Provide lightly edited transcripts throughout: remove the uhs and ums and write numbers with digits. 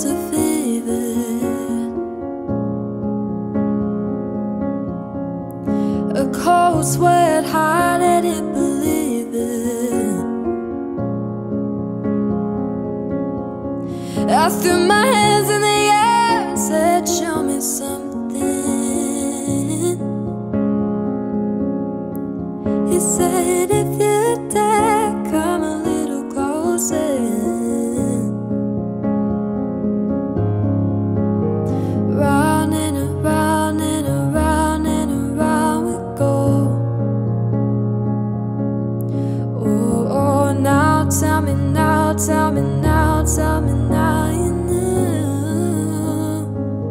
just a fever, a cold sweat, hard-headed believer. I threw my hands in the air and said, show me something. He said, if you dare, come a little closer. Round and around and around and around we go. Oh, oh, now tell me now, tell me now, tell me now you knew.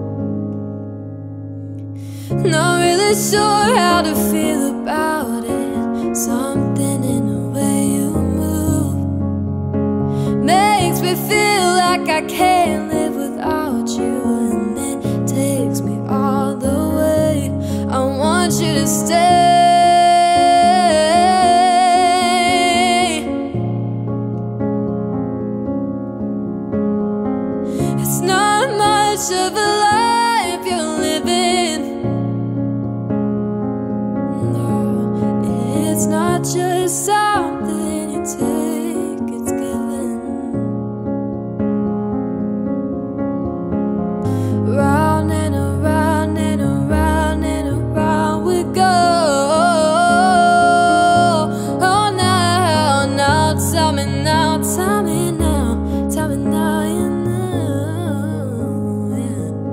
Not really sure how to feel about it. Something in the way you move makes me feel like I can't live without you, and it takes me all the way. I want you to stay. It's not much of a life you're living. No, it's not just something you take, it's given. Round and around and around and around we go. Oh, now, now, tell me now, tell me now, tell me now you know,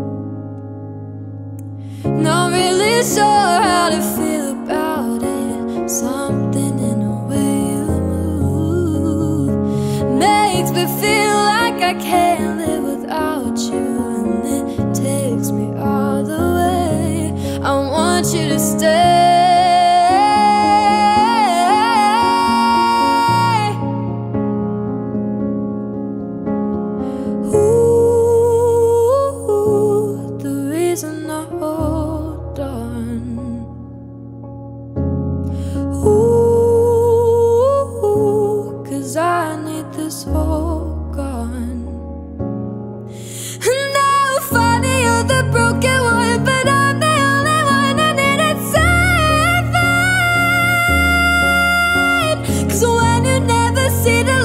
yeah. Not really sure how to feel about it. Something in the way you move makes me feel like I can't live without you, and it takes me all the way. I want you to stay. Ooh, the reason I hold on. Ooh, 'cause I need this whole gone. Now funny, you're the broken one, but I'm the only one that needed saving. 'Cause when you never see the